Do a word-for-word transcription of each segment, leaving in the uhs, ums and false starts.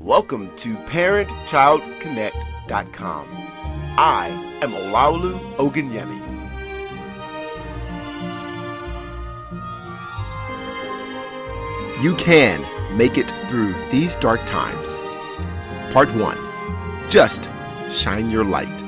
Welcome to parent child connect dot com. I am Olaolu Ogunyemi. You can make it through these dark times. Part one. Just shine your light.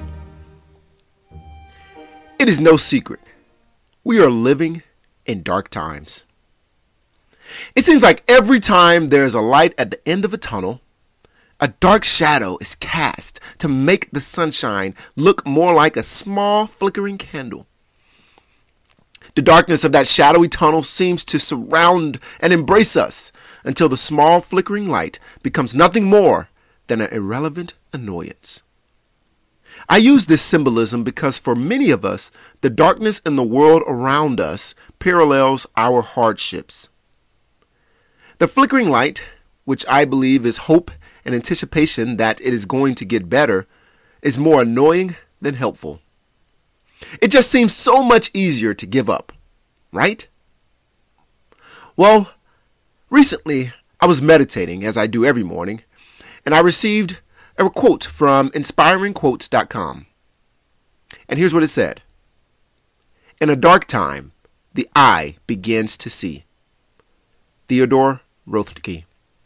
It is no secret. We are living in dark times. It seems like every time there is a light at the end of a tunnel, a dark shadow is cast to make the sunshine look more like a small flickering candle. The darkness of that shadowy tunnel seems to surround and embrace us until the small flickering light becomes nothing more than an irrelevant annoyance. I use this symbolism because for many of us, the darkness in the world around us parallels our hardships. The flickering light, which I believe is hope and anticipation that it is going to get better, is more annoying than helpful. It just seems so much easier to give up, right? Well, recently I was meditating, as I do every morning, and I received a quote from inspiring quotes dot com. And here's what it said. In a dark time, the eye begins to see. Theodore Roethke.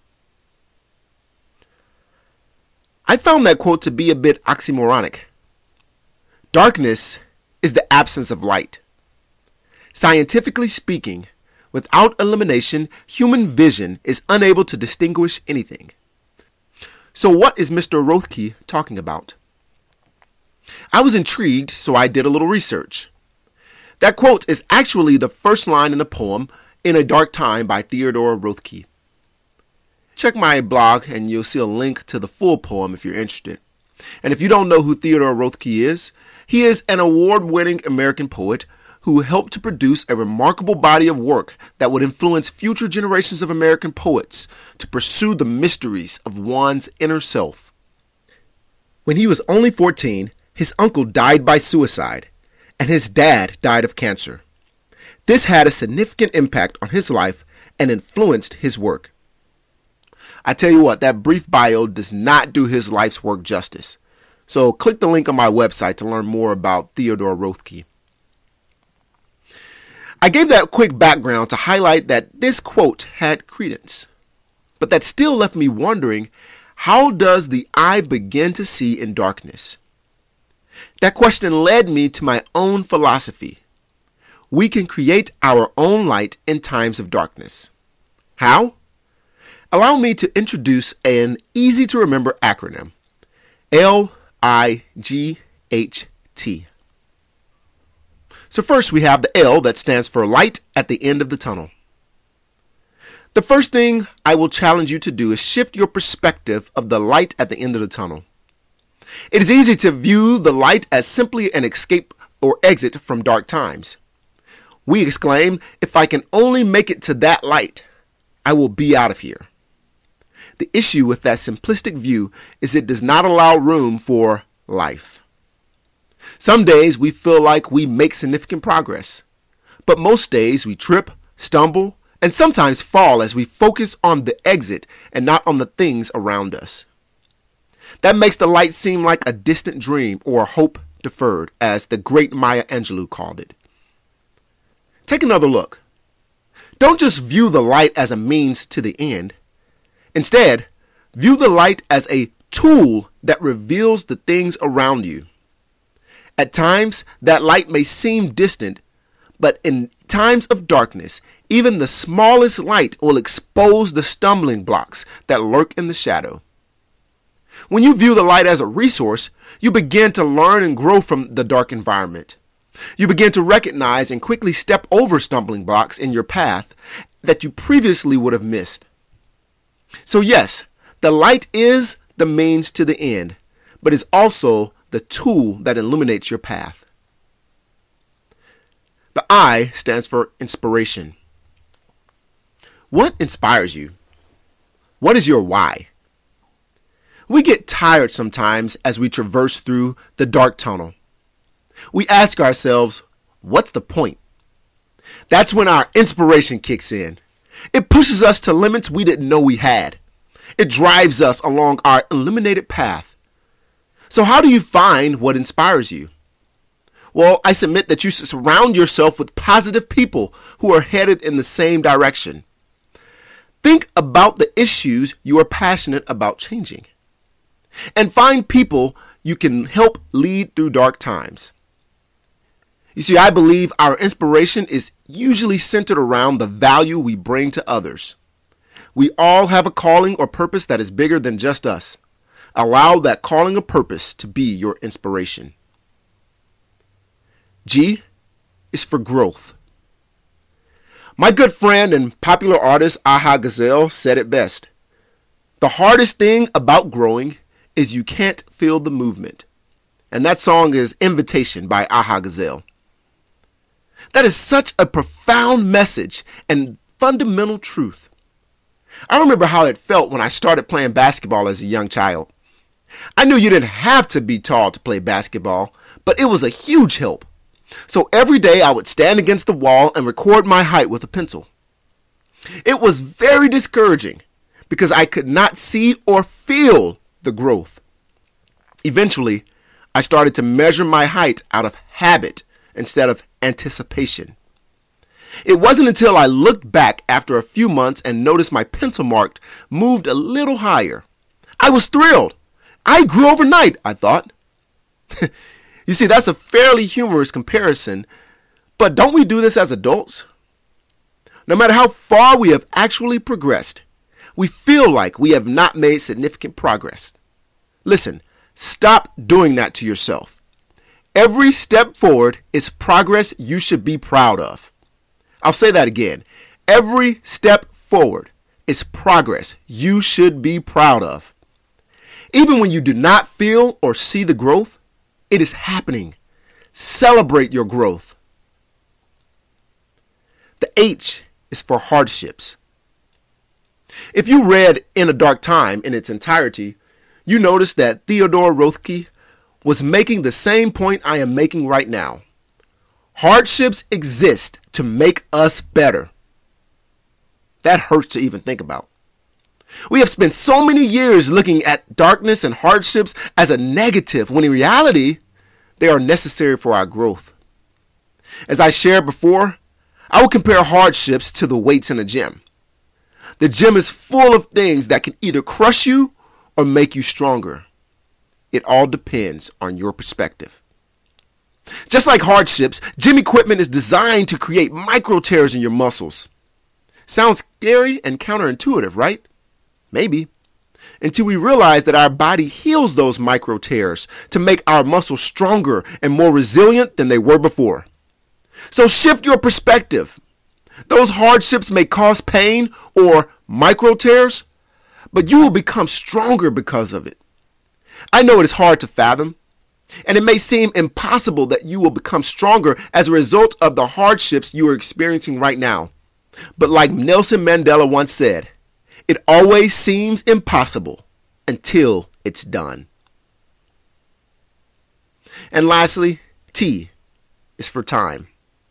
I found that quote to be a bit oxymoronic. Darkness is the absence of light. Scientifically speaking, without illumination, human vision is unable to distinguish anything. So what is Mister Roethke talking about? I was intrigued, so I did a little research. That quote is actually the first line in the poem In a Dark Time by Theodore Roethke. Check my blog and you'll see a link to the full poem if you're interested. And if you don't know who Theodore Roethke is, he is an award-winning American poet who helped to produce a remarkable body of work that would influence future generations of American poets to pursue the mysteries of one's inner self. When he was only fourteen, his uncle died by suicide, and his dad died of cancer. This had a significant impact on his life and influenced his work. I tell you what, that brief bio does not do his life's work justice. So click the link on my website to learn more about Theodore Roethke. I gave that quick background to highlight that this quote had credence. But that still left me wondering, how does the eye begin to see in darkness? That question led me to my own philosophy. We can create our own light in times of darkness. How? Allow me to introduce an easy-to-remember acronym, L I G H T. So first we have the L that stands for light at the end of the tunnel. The first thing I will challenge you to do is shift your perspective of the light at the end of the tunnel. It is easy to view the light as simply an escape or exit from dark times. We exclaim, if I can only make it to that light, I will be out of here. The issue with that simplistic view is it does not allow room for life. Some days we feel like we make significant progress, but most days we trip, stumble, and sometimes fall as we focus on the exit and not on the things around us. That makes the light seem like a distant dream or hope deferred, as the great Maya Angelou called it. Take another look. Don't just view the light as a means to the end. Instead, view the light as a tool that reveals the things around you. At times, that light may seem distant, but in times of darkness, even the smallest light will expose the stumbling blocks that lurk in the shadow. When you view the light as a resource, you begin to learn and grow from the dark environment. You begin to recognize and quickly step over stumbling blocks in your path that you previously would have missed. So yes, the light is the means to the end, but is also the tool that illuminates your path. The I stands for inspiration. What inspires you? What is your why? We get tired sometimes as we traverse through the dark tunnel. We ask ourselves, what's the point? That's when our inspiration kicks in. It pushes us to limits we didn't know we had. It drives us along our illuminated path. So how do you find what inspires you? Well, I submit that you should surround yourself with positive people who are headed in the same direction. Think about the issues you are passionate about changing. And find people you can help lead through dark times. You see, I believe our inspiration is usually centered around the value we bring to others. We all have a calling or purpose that is bigger than just us. Allow that calling or purpose to be your inspiration. G is for growth. My good friend and popular artist Aha Gazelle said it best. The hardest thing about growing is you can't feel the movement. And that song is Invitation by Aha Gazelle. That is such a profound message and fundamental truth. I remember how it felt when I started playing basketball as a young child. I knew you didn't have to be tall to play basketball, but it was a huge help. So every day I would stand against the wall and record my height with a pencil. It was very discouraging because I could not see or feel the growth. Eventually, I started to measure my height out of habit instead of anticipation. It wasn't until I looked back after a few months and noticed my pencil mark moved a little higher. I was thrilled. I grew overnight, I thought. You see, that's a fairly humorous comparison, but don't we do this as adults? No matter how far we have actually progressed, we feel like we have not made significant progress. Listen, stop doing that to yourself. Every step forward is progress you should be proud of. I'll say that again. Every step forward is progress you should be proud of. Even when you do not feel or see the growth, it is happening. Celebrate your growth. The H is for hardships. If you read In a Dark Time in its entirety, you notice that Theodore Roethke was making the same point I am making right now. Hardships exist to make us better. That hurts to even think about. We have spent so many years looking at darkness and hardships as a negative, when in reality, they are necessary for our growth. As I shared before, I will compare hardships to the weights in a gym. The gym is full of things that can either crush you or make you stronger. It all depends on your perspective. Just like hardships, gym equipment is designed to create micro tears in your muscles. Sounds scary and counterintuitive, right? Maybe. Until we realize that our body heals those micro tears to make our muscles stronger and more resilient than they were before. So shift your perspective. Those hardships may cause pain or micro tears, but you will become stronger because of it. I know it is hard to fathom, and it may seem impossible that you will become stronger as a result of the hardships you are experiencing right now. But like Nelson Mandela once said, it always seems impossible until it's done. And lastly, T is for time.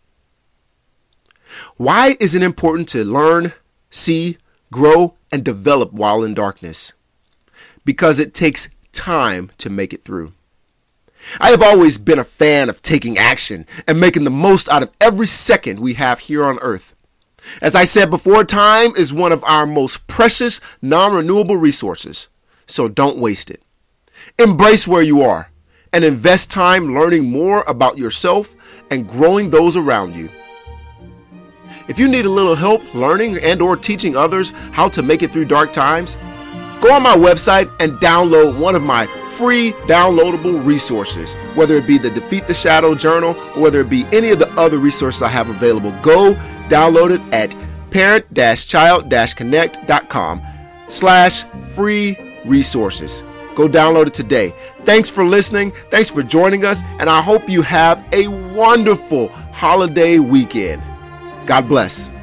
Why is it important to learn, see, grow, and develop while in darkness? Because it takes time to make it through. I have always been a fan of taking action and making the most out of every second we have here on earth. As I said before, time is one of our most precious, non-renewable resources, so don't waste it. Embrace where you are and invest time learning more about yourself and growing those around you. If you need a little help learning and or teaching others how to make it through dark times, go on my website and download one of my free downloadable resources, whether it be the Defeat the Shadow Journal or whether it be any of the other resources I have available. Go download it at parent-child-connect.com slash free resources. Go download it today. Thanks for listening. Thanks for joining us. And I hope you have a wonderful holiday weekend. God bless.